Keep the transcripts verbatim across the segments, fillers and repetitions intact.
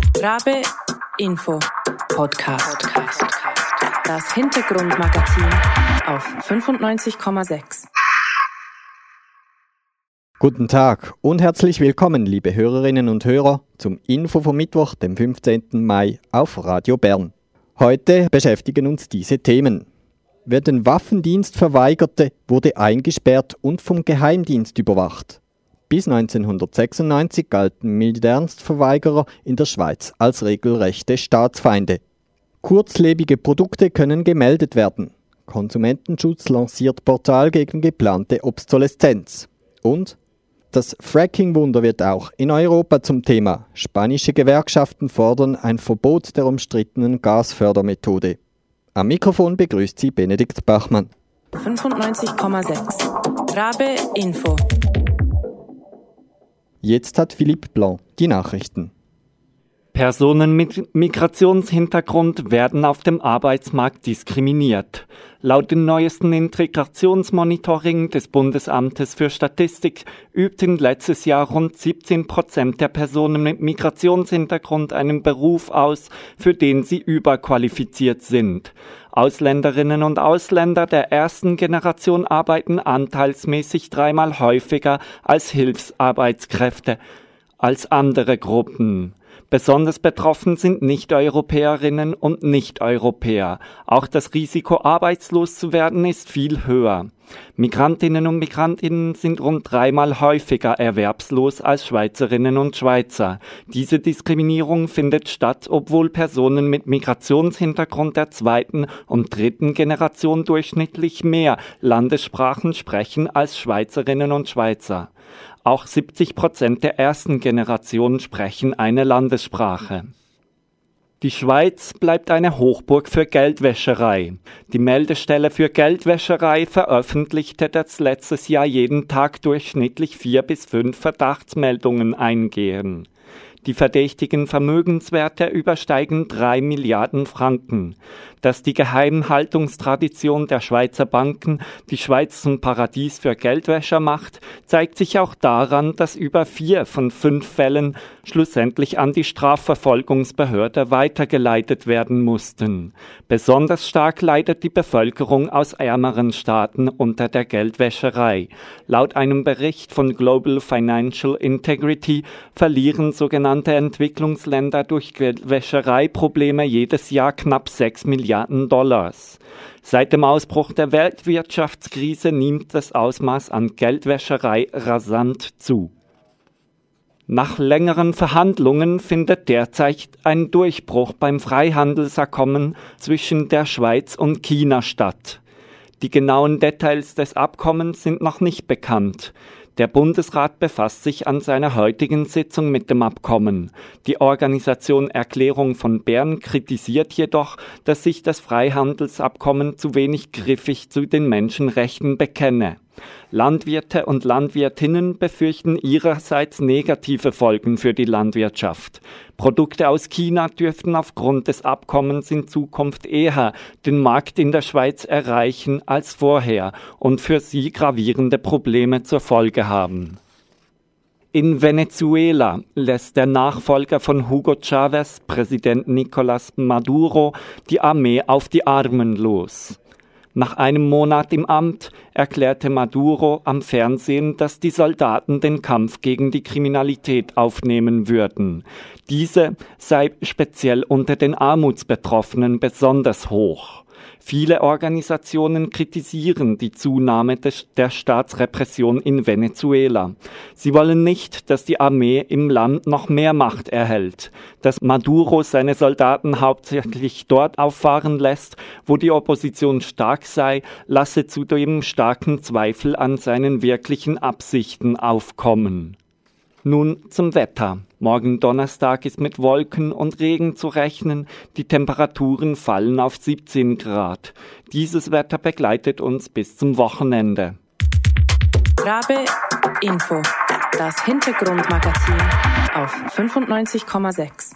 Rabe Info Podcast. Das Hintergrundmagazin auf fünfundneunzig Komma sechs. Guten Tag und herzlich willkommen, liebe Hörerinnen und Hörer, zum Info vom Mittwoch, dem fünfzehnten Mai auf Radio Bern. Heute beschäftigen uns diese Themen. Wer den Waffendienst verweigerte, wurde eingesperrt und vom Geheimdienst überwacht. Bis neunzehnhundertsechsundneunzig galten Militärdienstverweigerer in der Schweiz als regelrechte Staatsfeinde. Kurzlebige Produkte können gemeldet werden. Konsumentenschutz lanciert Portal gegen geplante Obsoleszenz. Und das Fracking-Wunder wird auch in Europa zum Thema. Spanische Gewerkschaften fordern ein Verbot der umstrittenen Gasfördermethode. Am Mikrofon begrüßt sie Benedikt Bachmann. fünfundneunzig Komma sechs. Rabe Info. Jetzt hat Philippe Blanc die Nachrichten. Personen mit Migrationshintergrund werden auf dem Arbeitsmarkt diskriminiert. Laut dem neuesten Integrationsmonitoring des Bundesamtes für Statistik übten letztes Jahr rund siebzehn Prozent der Personen mit Migrationshintergrund einen Beruf aus, für den sie überqualifiziert sind. Ausländerinnen und Ausländer der ersten Generation arbeiten anteilsmäßig dreimal häufiger als Hilfsarbeitskräfte als andere Gruppen. Besonders betroffen sind Nicht-Europäerinnen und Nicht-Europäer. Auch das Risiko, arbeitslos zu werden, ist viel höher. Migrantinnen und Migrantinnen sind rund dreimal häufiger erwerbslos als Schweizerinnen und Schweizer. Diese Diskriminierung findet statt, obwohl Personen mit Migrationshintergrund der zweiten und dritten Generation durchschnittlich mehr Landessprachen sprechen als Schweizerinnen und Schweizer. Auch siebzig Prozent der ersten Generation sprechen eine Landessprache. Die Schweiz bleibt eine Hochburg für Geldwäscherei. Die Meldestelle für Geldwäscherei veröffentlichte das letztes Jahr jeden Tag durchschnittlich vier bis fünf Verdachtsmeldungen eingehen. Die verdächtigen Vermögenswerte übersteigen drei Milliarden Franken. Dass die Geheimhaltungstradition der Schweizer Banken die Schweiz zum Paradies für Geldwäscher macht, zeigt sich auch daran, dass über vier von fünf Fällen schlussendlich an die Strafverfolgungsbehörde weitergeleitet werden mussten. Besonders stark leidet die Bevölkerung aus ärmeren Staaten unter der Geldwäscherei. Laut einem Bericht von Global Financial Integrity verlieren sogenannte Entwicklungsländer durch Geldwäschereiprobleme jedes Jahr knapp sechs Milliarden Dollars. Seit dem Ausbruch der Weltwirtschaftskrise nimmt das Ausmaß an Geldwäscherei rasant zu. Nach längeren Verhandlungen findet derzeit ein Durchbruch beim Freihandelsabkommen zwischen der Schweiz und China statt. Die genauen Details des Abkommens sind noch nicht bekannt. Der Bundesrat befasst sich an seiner heutigen Sitzung mit dem Abkommen. Die Organisation Erklärung von Bern kritisiert jedoch, dass sich das Freihandelsabkommen zu wenig griffig zu den Menschenrechten bekenne. Landwirte und Landwirtinnen befürchten ihrerseits negative Folgen für die Landwirtschaft. Produkte aus China dürften aufgrund des Abkommens in Zukunft eher den Markt in der Schweiz erreichen als vorher und für sie gravierende Probleme zur Folge haben. In Venezuela lässt der Nachfolger von Hugo Chávez, Präsident Nicolás Maduro, die Armee auf die Armen los. Nach einem Monat im Amt erklärte Maduro am Fernsehen, dass die Soldaten den Kampf gegen die Kriminalität aufnehmen würden. Diese sei speziell unter den Armutsbetroffenen besonders hoch. Viele Organisationen kritisieren die Zunahme des, der Staatsrepression in Venezuela. Sie wollen nicht, dass die Armee im Land noch mehr Macht erhält, dass Maduro seine Soldaten hauptsächlich dort auffahren lässt, wo die Opposition stark sei, lasse zudem starken Zweifel an seinen wirklichen Absichten aufkommen. Nun zum Wetter. Morgen Donnerstag ist mit Wolken und Regen zu rechnen. Die Temperaturen fallen auf siebzehn Grad. Dieses Wetter begleitet uns bis zum Wochenende. Rabe Info. Das Hintergrundmagazin auf fünfundneunzig Komma sechs.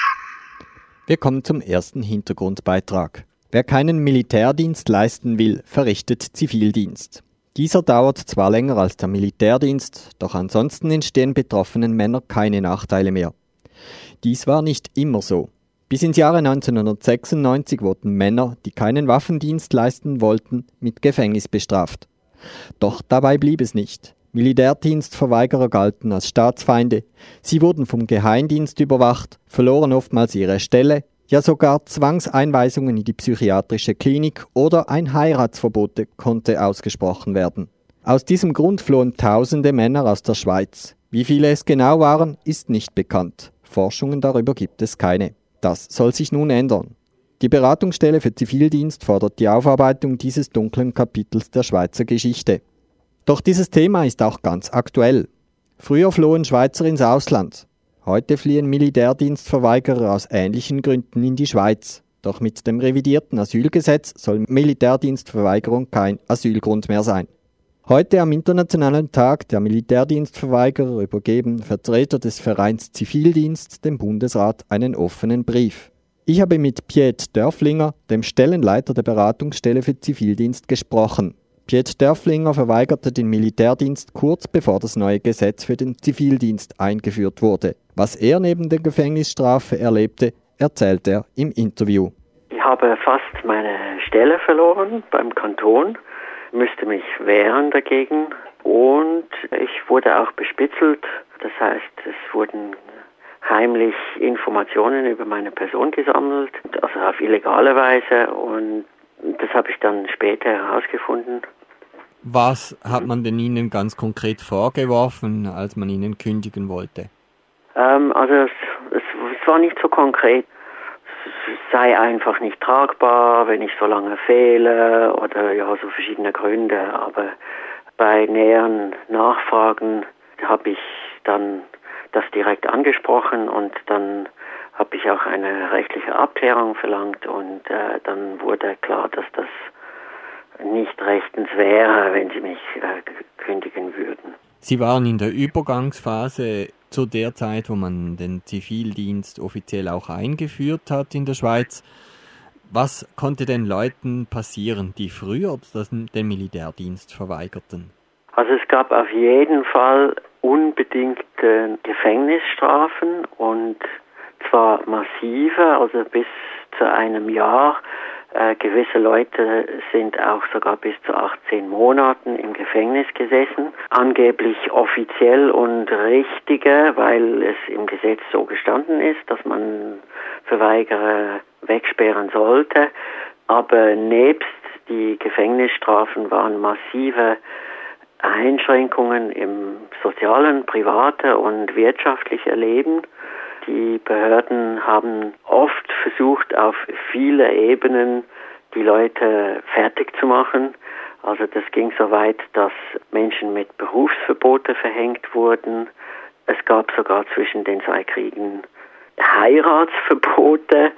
Wir kommen zum ersten Hintergrundbeitrag. Wer keinen Militärdienst leisten will, verrichtet Zivildienst. Dieser dauert zwar länger als der Militärdienst, doch ansonsten entstehen betroffenen Männern keine Nachteile mehr. dies war nicht immer so. Bis ins Jahre neunzehnhundertsechsundneunzig wurden Männer, die keinen Waffendienst leisten wollten, mit Gefängnis bestraft. Doch dabei blieb es nicht. Militärdienstverweigerer galten als Staatsfeinde. Sie wurden vom Geheimdienst überwacht, verloren oftmals ihre Stelle, ja sogar Zwangseinweisungen in die psychiatrische Klinik oder ein Heiratsverbot konnte ausgesprochen werden. Aus diesem Grund flohen tausende Männer aus der Schweiz. Wie viele es genau waren, ist nicht bekannt. Forschungen darüber gibt es keine. Das soll sich nun ändern. Die Beratungsstelle für Zivildienst fordert die Aufarbeitung dieses dunklen Kapitels der Schweizer Geschichte. Doch dieses Thema ist auch ganz aktuell. Früher flohen Schweizer ins Ausland. Heute fliehen Militärdienstverweigerer aus ähnlichen Gründen in die Schweiz. Doch mit dem revidierten Asylgesetz soll Militärdienstverweigerung kein Asylgrund mehr sein. Heute am Internationalen Tag der Militärdienstverweigerer übergeben Vertreter des Vereins Zivildienst dem Bundesrat einen offenen Brief. Ich habe mit Piet Dörflinger, dem Stellenleiter der Beratungsstelle für Zivildienst, gesprochen. Piet Dörflinger verweigerte den Militärdienst kurz bevor das neue Gesetz für den Zivildienst eingeführt wurde. Was er neben der Gefängnisstrafe erlebte, erzählt er im Interview. Ich habe fast meine Stelle verloren beim Kanton, müsste mich wehren dagegen und ich wurde auch bespitzelt. Das heißt, es wurden heimlich Informationen über meine Person gesammelt, also auf illegale Weise, und das habe ich dann später herausgefunden. Was hat man denn Ihnen ganz konkret vorgeworfen, als man Ihnen kündigen wollte? Ähm, also es, es, es war nicht so konkret. Es sei einfach nicht tragbar, wenn ich so lange fehle oder ja, so verschiedene Gründe. Aber bei näheren Nachfragen habe ich dann das direkt angesprochen und dann habe ich auch eine rechtliche Abklärung verlangt und äh, dann wurde klar, dass das nicht rechtens wäre, wenn sie mich äh, kündigen würden. Sie waren in der Übergangsphase zu der Zeit, wo man den Zivildienst offiziell auch eingeführt hat in der Schweiz. Was konnte den Leuten passieren, die früher den Militärdienst verweigerten? Also es gab auf jeden Fall unbedingte Gefängnisstrafen und zwar massive, also bis zu einem Jahr. Äh, gewisse Leute sind auch sogar bis zu achtzehn Monaten im Gefängnis gesessen. Angeblich offiziell und richtige, weil es im Gesetz so gestanden ist, dass man Verweigerer wegsperren sollte. Aber nebst die Gefängnisstrafen waren massive Einschränkungen im sozialen, privaten und wirtschaftlichen Leben. Die Behörden haben oft versucht, auf viele Ebenen die Leute fertig zu machen. Also das ging so weit, dass Menschen mit Berufsverboten verhängt wurden. Es gab sogar zwischen den zwei Kriegen Heiratsverbote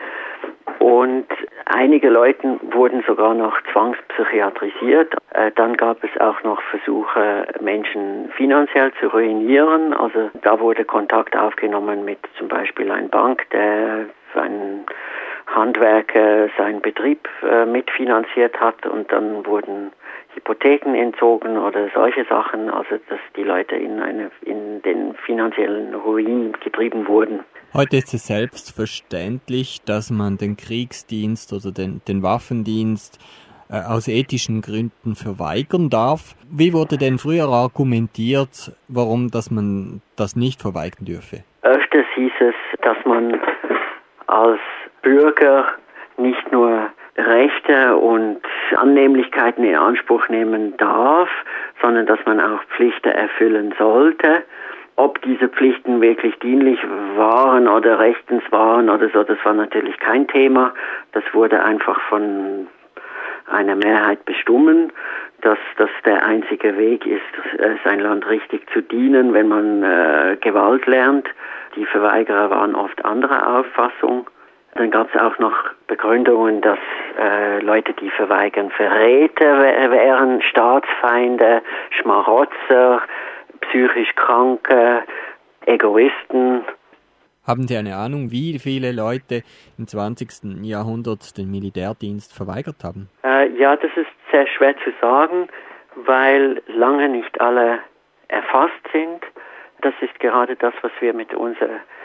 und einige Leute wurden sogar noch zwangspsychiatrisiert. Äh, dann gab es auch noch Versuche, Menschen finanziell zu ruinieren. Also da wurde Kontakt aufgenommen mit zum Beispiel einer Bank, der ein Handwerker seinen Betrieb äh, mitfinanziert hat und dann wurden Hypotheken entzogen oder solche Sachen, also dass die Leute in eine in den finanziellen Ruin getrieben wurden. Heute ist es selbstverständlich, dass man den Kriegsdienst oder den, den Waffendienst äh, aus ethischen Gründen verweigern darf. Wie wurde denn früher argumentiert, warum dass man das nicht verweigern dürfe? Öfters hieß es, dass man als Bürger nicht nur Rechte und Annehmlichkeiten in Anspruch nehmen darf, sondern dass man auch Pflichten erfüllen sollte. Ob diese Pflichten wirklich dienlich waren oder rechtens waren oder so, das war natürlich kein Thema. Das wurde einfach von einer Mehrheit bestimmt, dass das der einzige Weg ist, sein Land richtig zu dienen, wenn man äh, Gewalt lernt. Die Verweigerer waren oft anderer Auffassung. Dann gab es auch noch Begründungen, dass äh, Leute, die verweigern, Verräter wären, Staatsfeinde, Schmarotzer, psychisch Kranke, Egoisten. Haben Sie eine Ahnung, wie viele Leute im zwanzigsten Jahrhundert den Militärdienst verweigert haben? Äh, ja, das ist sehr schwer zu sagen, weil lange nicht alle erfasst sind. Das ist gerade das, was wir mit unserer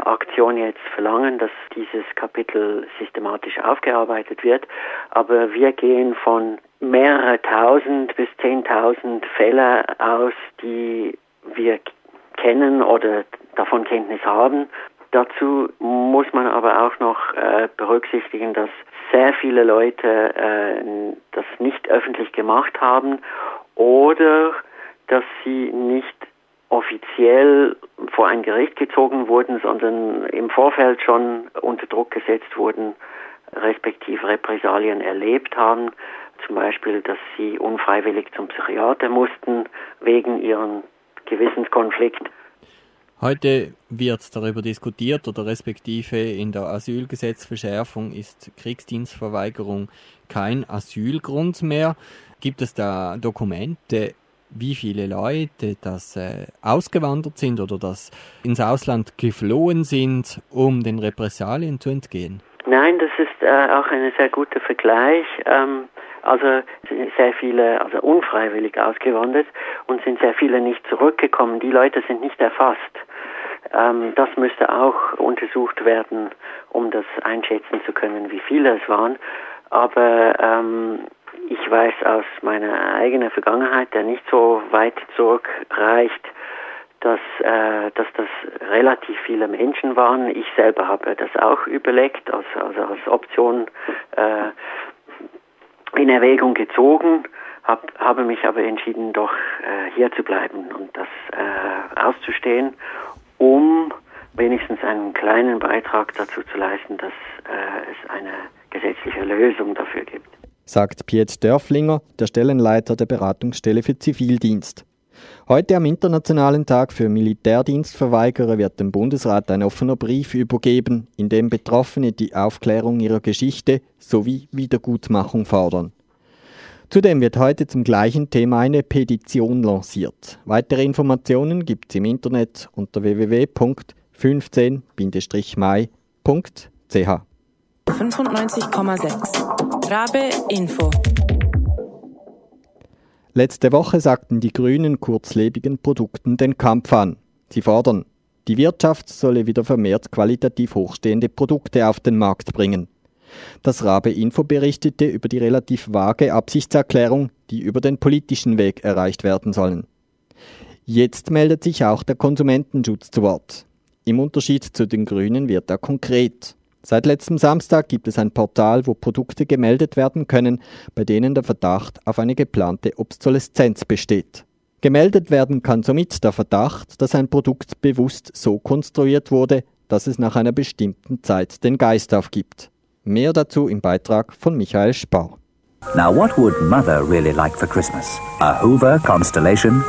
Aktion jetzt verlangen, dass dieses Kapitel systematisch aufgearbeitet wird, aber wir gehen von mehrere tausend bis zehntausend Fälle aus, die wir kennen oder davon Kenntnis haben. Dazu muss man aber auch noch äh, berücksichtigen, dass sehr viele Leute äh, das nicht öffentlich gemacht haben oder dass sie nicht offiziell vor ein Gericht gezogen wurden, sondern im Vorfeld schon unter Druck gesetzt wurden, respektive Repressalien erlebt haben. Zum Beispiel, dass sie unfreiwillig zum Psychiater mussten wegen ihrem Gewissenskonflikt. Heute wird darüber diskutiert oder respektive in der Asylgesetzverschärfung ist Kriegsdienstverweigerung kein Asylgrund mehr. Gibt es da Dokumente, wie viele Leute das äh, ausgewandert sind oder das ins Ausland geflohen sind, um den Repressalien zu entgehen? Nein, das ist äh, auch ein sehr guter Vergleich. Ähm, also sehr viele, also unfreiwillig ausgewandert und sind sehr viele nicht zurückgekommen. Die Leute sind nicht erfasst. Ähm, das müsste auch untersucht werden, um das einschätzen zu können, wie viele es waren. Aber ähm, ich weiß aus meiner eigenen Vergangenheit, der nicht so weit zurückreicht, dass, äh, dass das relativ viele Menschen waren. Ich selber habe das auch überlegt, also, also als Option äh, in Erwägung gezogen, hab, habe mich aber entschieden, doch äh, hier zu bleiben und das äh, auszustehen, um wenigstens einen kleinen Beitrag dazu zu leisten, dass äh, es eine gesetzliche Lösung dafür gibt. Sagt Piet Dörflinger, der Stellenleiter der Beratungsstelle für Zivildienst. Heute am Internationalen Tag für Militärdienstverweigerer wird dem Bundesrat ein offener Brief übergeben, in dem Betroffene die Aufklärung ihrer Geschichte sowie Wiedergutmachung fordern. Zudem wird heute zum gleichen Thema eine Petition lanciert. Weitere Informationen gibt es im Internet unter w w w punkt fünfzehn mai punkt c h. fünfundneunzig Komma sechs Rabe Info. Letzte Woche sagten die Grünen kurzlebigen Produkten den Kampf an. Sie fordern, die Wirtschaft solle wieder vermehrt qualitativ hochstehende Produkte auf den Markt bringen. Das Rabe Info berichtete über die relativ vage Absichtserklärung, die über den politischen Weg erreicht werden sollen. Jetzt meldet sich auch der Konsumentenschutz zu Wort. Im Unterschied zu den Grünen wird er konkret. Seit letztem Samstag gibt es ein Portal, wo Produkte gemeldet werden können, bei denen der Verdacht auf eine geplante Obsoleszenz besteht. Gemeldet werden kann somit der Verdacht, dass ein Produkt bewusst so konstruiert wurde, dass es nach einer bestimmten Zeit den Geist aufgibt. Mehr dazu im Beitrag von Michael Spar. Now what would Mother really like for Christmas? A Hoover Constellation?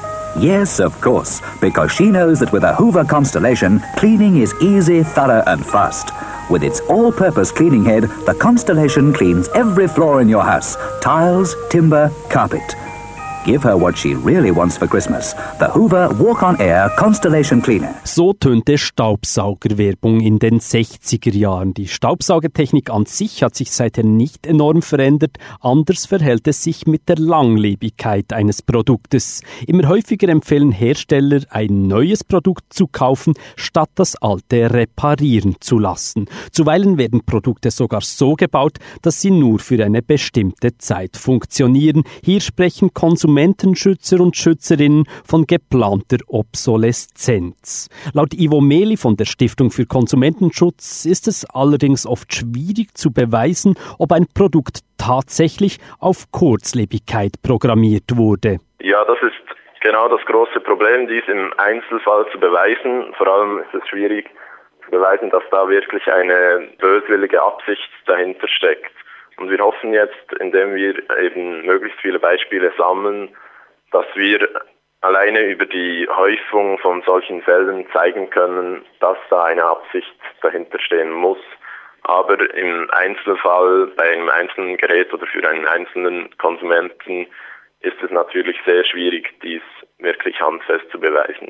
Yes, of course, because she knows that with a Hoover Constellation, cleaning is easy, thorough and fast. With its all-purpose cleaning head, the Constellation cleans every floor in your house. Tiles, timber, carpet. Give her what she really wants for Christmas. The Hoover Walk-on-Air Constellation Cleaner. So tönte Staubsaugerwerbung in den sechziger Jahren. Die Staubsaugertechnik an sich hat sich seither nicht enorm verändert. Anders verhält es sich mit der Langlebigkeit eines Produktes. Immer häufiger empfehlen Hersteller, ein neues Produkt zu kaufen, statt das alte reparieren zu lassen. Zuweilen werden Produkte sogar so gebaut, dass sie nur für eine bestimmte Zeit funktionieren. Hier sprechen Konsumenten Konsumentenschützer und Schützerinnen von geplanter Obsoleszenz. Laut Ivo Meli von der Stiftung für Konsumentenschutz ist es allerdings oft schwierig zu beweisen, ob ein Produkt tatsächlich auf Kurzlebigkeit programmiert wurde. Ja, das ist genau das große Problem, dies im Einzelfall zu beweisen. Vor allem ist es schwierig zu beweisen, dass da wirklich eine böswillige Absicht dahinter steckt. Und wir hoffen jetzt, indem wir eben möglichst viele Beispiele sammeln, dass wir alleine über die Häufung von solchen Fällen zeigen können, dass da eine Absicht dahinter stehen muss. Aber im Einzelfall, bei einem einzelnen Gerät oder für einen einzelnen Konsumenten ist es natürlich sehr schwierig, dies wirklich handfest zu beweisen.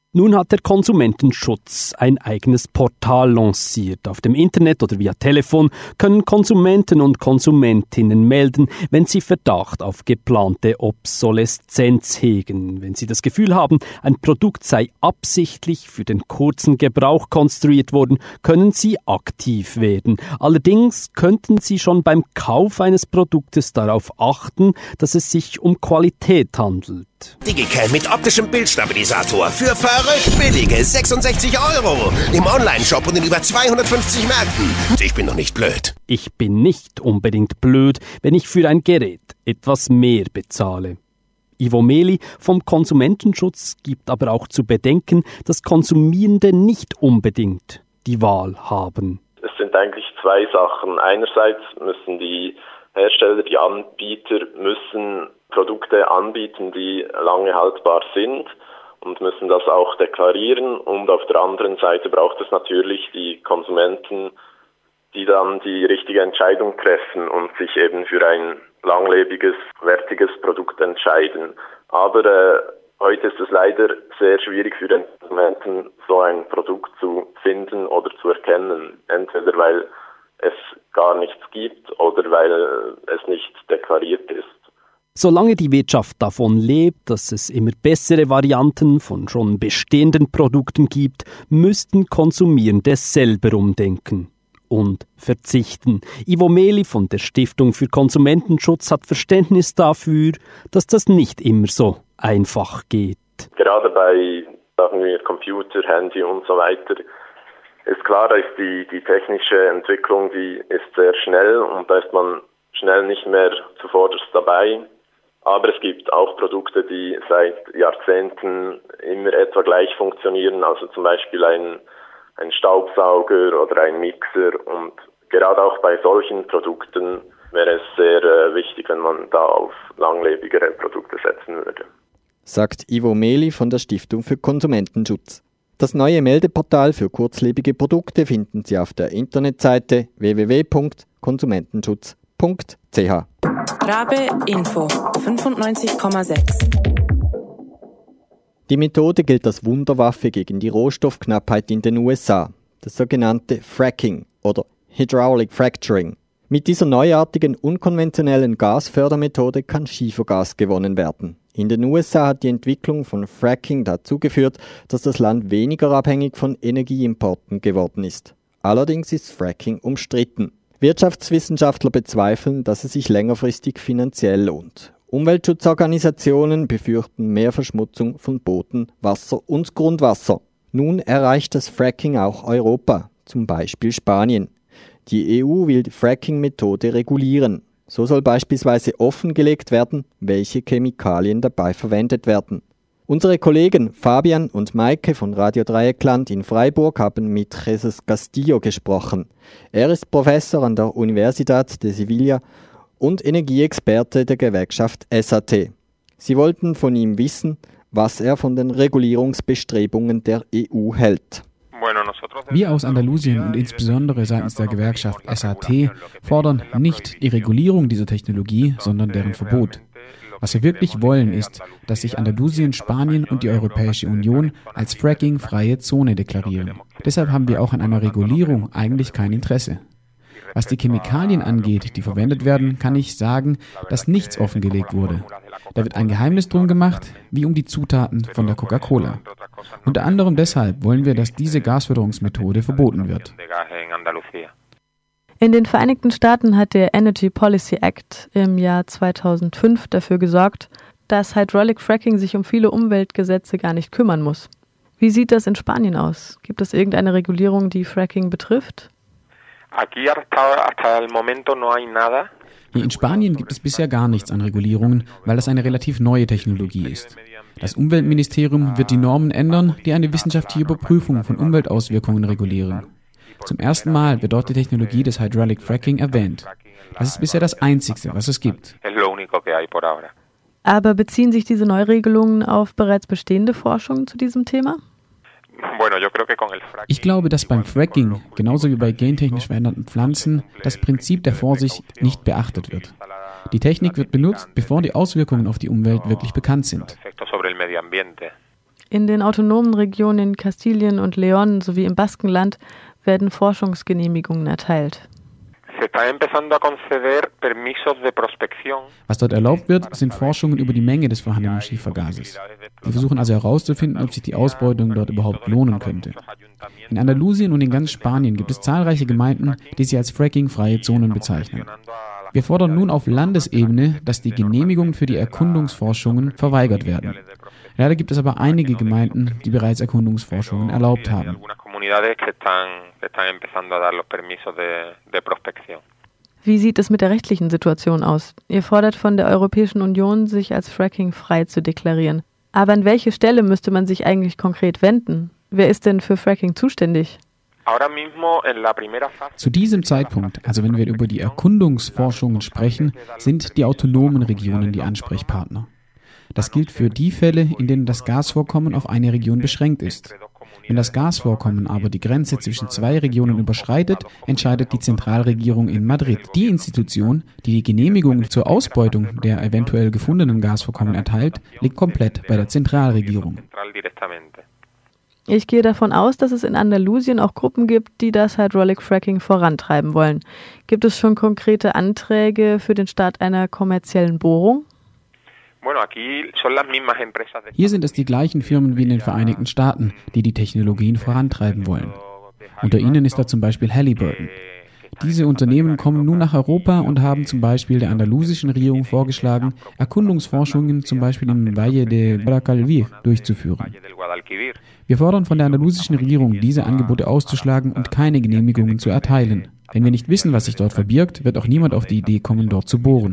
Nun hat der Konsumentenschutz ein eigenes Portal lanciert. Auf dem Internet oder via Telefon können Konsumenten und Konsumentinnen melden, wenn sie Verdacht auf geplante Obsoleszenz hegen. Wenn sie das Gefühl haben, ein Produkt sei absichtlich für den kurzen Gebrauch konstruiert worden, können sie aktiv werden. Allerdings könnten sie schon beim Kauf eines Produktes darauf achten, dass es sich um Qualität handelt. Digicam mit optischem Bildstabilisator für verrückt billige sechsundsechzig Euro im Onlineshop und in über zweihundertfünfzig Märkten. Ich bin doch nicht blöd. Ich bin nicht unbedingt blöd, wenn ich für ein Gerät etwas mehr bezahle. Ivo Meli vom Konsumentenschutz gibt aber auch zu bedenken, dass Konsumierende nicht unbedingt die Wahl haben. Es sind eigentlich zwei Sachen. Einerseits müssen die Hersteller, die Anbieter müssen Produkte anbieten, die lange haltbar sind und müssen das auch deklarieren. Und auf der anderen Seite braucht es natürlich die Konsumenten, die dann die richtige Entscheidung treffen und sich eben für ein langlebiges, wertiges Produkt entscheiden. Aber äh, heute ist es leider sehr schwierig für den Konsumenten, so ein Produkt zu finden oder zu erkennen. Entweder weil es gar nichts gibt oder weil es nicht deklariert ist. Solange die Wirtschaft davon lebt, dass es immer bessere Varianten von schon bestehenden Produkten gibt, müssten Konsumierende selber umdenken und verzichten. Ivo Meli von der Stiftung für Konsumentenschutz hat Verständnis dafür, dass das nicht immer so einfach geht. Gerade bei, sagen wir, Computer, Handy und so weiter ist klar, da ist die, die technische Entwicklung, die ist sehr schnell und da ist man schnell nicht mehr zuvorderst dabei. Aber es gibt auch Produkte, die seit Jahrzehnten immer etwa gleich funktionieren, also zum Beispiel ein, ein Staubsauger oder ein Mixer. Und gerade auch bei solchen Produkten wäre es sehr äh, wichtig, wenn man da auf langlebigere Produkte setzen würde. Sagt Ivo Meli von der Stiftung für Konsumentenschutz. Das neue Meldeportal für kurzlebige Produkte finden Sie auf der Internetseite w w w punkt konsumentenschutz punkt c h. Rabe Info fünfundneunzig Komma sechs. Die Methode gilt als Wunderwaffe gegen die Rohstoffknappheit in den U S A, das sogenannte Fracking oder Hydraulic Fracturing. Mit dieser neuartigen, unkonventionellen Gasfördermethode kann Schiefergas gewonnen werden. In den U S A hat die Entwicklung von Fracking dazu geführt, dass das Land weniger abhängig von Energieimporten geworden ist. Allerdings ist Fracking umstritten. Wirtschaftswissenschaftler bezweifeln, dass es sich längerfristig finanziell lohnt. Umweltschutzorganisationen befürchten mehr Verschmutzung von Boden, Wasser und Grundwasser. Nun erreicht das Fracking auch Europa, zum Beispiel Spanien. Die E U will die Fracking-Methode regulieren. So soll beispielsweise offengelegt werden, welche Chemikalien dabei verwendet werden. Unsere Kollegen Fabian und Maike von Radio Dreieckland in Freiburg haben mit Jesus Castillo gesprochen. Er ist Professor an der Universidad de Sevilla und Energieexperte der Gewerkschaft S A T. Sie wollten von ihm wissen, was er von den Regulierungsbestrebungen der E U hält. Wir aus Andalusien und insbesondere seitens der Gewerkschaft S A T fordern nicht die Regulierung dieser Technologie, sondern deren Verbot. Was wir wirklich wollen, ist, dass sich Andalusien, Spanien und die Europäische Union als Fracking-freie Zone deklarieren. Deshalb haben wir auch an einer Regulierung eigentlich kein Interesse. Was die Chemikalien angeht, die verwendet werden, kann ich sagen, dass nichts offengelegt wurde. Da wird ein Geheimnis drum gemacht, wie um die Zutaten von der Coca-Cola. Unter anderem deshalb wollen wir, dass diese Gasförderungsmethode verboten wird. In den Vereinigten Staaten hat der Energy Policy Act im Jahr zweitausendfünf dafür gesorgt, dass Hydraulic Fracking sich um viele Umweltgesetze gar nicht kümmern muss. Wie sieht das in Spanien aus? Gibt es irgendeine Regulierung, die Fracking betrifft? Hier in Spanien gibt es bisher gar nichts an Regulierungen, weil das eine relativ neue Technologie ist. Das Umweltministerium wird die Normen ändern, die eine wissenschaftliche Überprüfung von Umweltauswirkungen regulieren. Zum ersten Mal wird dort die Technologie des Hydraulic Fracking erwähnt. Das ist bisher das Einzige, was es gibt. Aber beziehen sich diese Neuregelungen auf bereits bestehende Forschung zu diesem Thema? Ich glaube, dass beim Fracking, genauso wie bei gentechnisch veränderten Pflanzen, das Prinzip der Vorsicht nicht beachtet wird. Die Technik wird benutzt, bevor die Auswirkungen auf die Umwelt wirklich bekannt sind. In den autonomen Regionen Kastilien und León sowie im Baskenland werden Forschungsgenehmigungen erteilt. Was dort erlaubt wird, sind Forschungen über die Menge des vorhandenen Schiefergases. Wir versuchen also herauszufinden, ob sich die Ausbeutung dort überhaupt lohnen könnte. In Andalusien und in ganz Spanien gibt es zahlreiche Gemeinden, die sich als frackingfreie Zonen bezeichnen. Wir fordern nun auf Landesebene, dass die Genehmigungen für die Erkundungsforschungen verweigert werden. Leider gibt es aber einige Gemeinden, die bereits Erkundungsforschungen erlaubt haben. Wie sieht es mit der rechtlichen Situation aus? Ihr fordert von der Europäischen Union, sich als frackingfrei zu deklarieren. Aber an welche Stelle müsste man sich eigentlich konkret wenden? Wer ist denn für Fracking zuständig? Zu diesem Zeitpunkt, also wenn wir über die Erkundungsforschungen sprechen, sind die autonomen Regionen die Ansprechpartner. Das gilt für die Fälle, in denen das Gasvorkommen auf eine Region beschränkt ist. Wenn das Gasvorkommen aber die Grenze zwischen zwei Regionen überschreitet, entscheidet die Zentralregierung in Madrid. Die Institution, die die Genehmigung zur Ausbeutung der eventuell gefundenen Gasvorkommen erteilt, liegt komplett bei der Zentralregierung. Ich gehe davon aus, dass es in Andalusien auch Gruppen gibt, die das Hydraulic Fracking vorantreiben wollen. Gibt es schon konkrete Anträge für den Start einer kommerziellen Bohrung? Hier sind es die gleichen Firmen wie in den Vereinigten Staaten, die die Technologien vorantreiben wollen. Unter ihnen ist da zum Beispiel Halliburton. Diese Unternehmen kommen nun nach Europa und haben zum Beispiel der andalusischen Regierung vorgeschlagen, Erkundungsforschungen zum Beispiel im Valle de Guadalquivir durchzuführen. Wir fordern von der andalusischen Regierung, diese Angebote auszuschlagen und keine Genehmigungen zu erteilen. Wenn wir nicht wissen, was sich dort verbirgt, wird auch niemand auf die Idee kommen, dort zu bohren.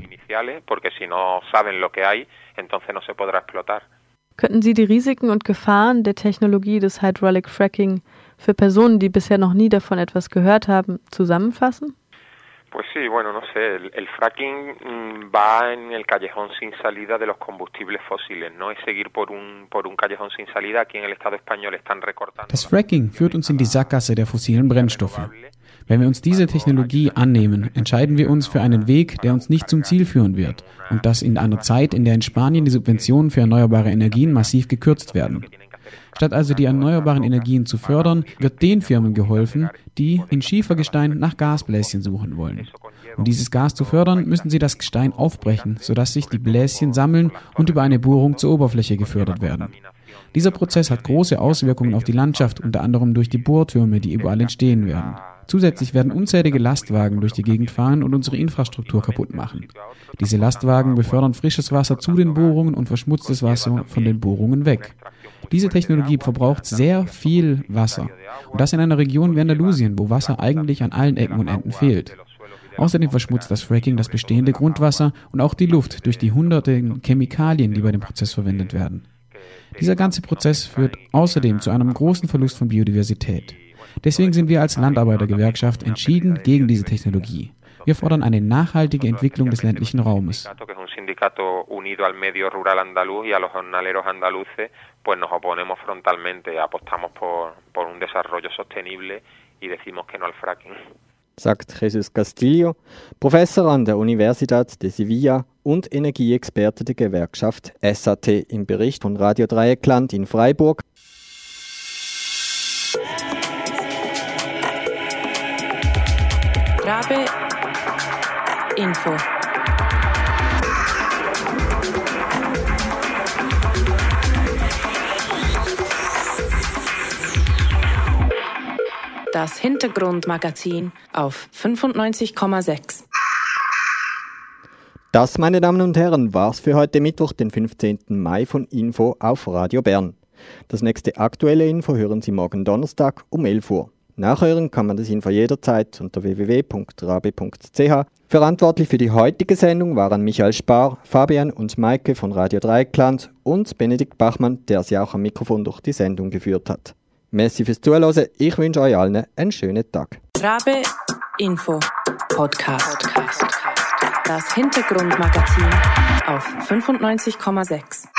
Könnten Sie die Risiken und Gefahren der Technologie des Hydraulic Fracking für Personen, die bisher noch nie davon etwas gehört haben, zusammenfassen? Pues sí, bueno, no sé, el, el fracking va en el callejón sin salida de los combustibles fósiles, ¿no? Es seguir por un por un callejón sin salida. Aquí en el Estado español están recortando. Das Fracking führt uns in die Sackgasse der fossilen Brennstoffe. Wenn wir uns diese Technologie annehmen, entscheiden wir uns für einen Weg, der uns nicht zum Ziel führen wird. Und das in einer Zeit, in der in Spanien die Subventionen für erneuerbare Energien massiv gekürzt werden. Statt also die erneuerbaren Energien zu fördern, wird den Firmen geholfen, die in Schiefergestein nach Gasbläschen suchen wollen. Um dieses Gas zu fördern, müssen sie das Gestein aufbrechen, sodass sich die Bläschen sammeln und über eine Bohrung zur Oberfläche gefördert werden. Dieser Prozess hat große Auswirkungen auf die Landschaft, unter anderem durch die Bohrtürme, die überall entstehen werden. Zusätzlich werden unzählige Lastwagen durch die Gegend fahren und unsere Infrastruktur kaputt machen. Diese Lastwagen befördern frisches Wasser zu den Bohrungen und verschmutztes Wasser von den Bohrungen weg. Diese Technologie verbraucht sehr viel Wasser. Und das in einer Region wie Andalusien, wo Wasser eigentlich an allen Ecken und Enden fehlt. Außerdem verschmutzt das Fracking das bestehende Grundwasser und auch die Luft durch die hunderten Chemikalien, die bei dem Prozess verwendet werden. Dieser ganze Prozess führt außerdem zu einem großen Verlust von Biodiversität. Deswegen sind wir als Landarbeitergewerkschaft entschieden gegen diese Technologie. Wir fordern eine nachhaltige Entwicklung des ländlichen Raumes. Sagt Jesus Castillo, Professor an der Universidad de Sevilla und Energieexperte der Gewerkschaft S A T im Bericht von Radio Dreieckland in Freiburg. Rabe Info. Das Hintergrundmagazin auf fünfundneunzig Komma sechs. Das, meine Damen und Herren, war's für heute Mittwoch, den fünfzehnten Mai von Info auf Radio Bern. Das nächste aktuelle Info hören Sie morgen Donnerstag um elf Uhr. Nachhören kann man das Info jederzeit unter w w w punkt rabe punkt c h. Verantwortlich für die heutige Sendung waren Michael Spar, Fabian und Maike von Radio Dreieckland und Benedikt Bachmann, der sie auch am Mikrofon durch die Sendung geführt hat. Merci fürs Zuhören. Ich wünsche euch allen einen schönen Tag. Rabe Info Podcast. Podcast. Das Hintergrundmagazin auf fünfundneunzig Komma sechs.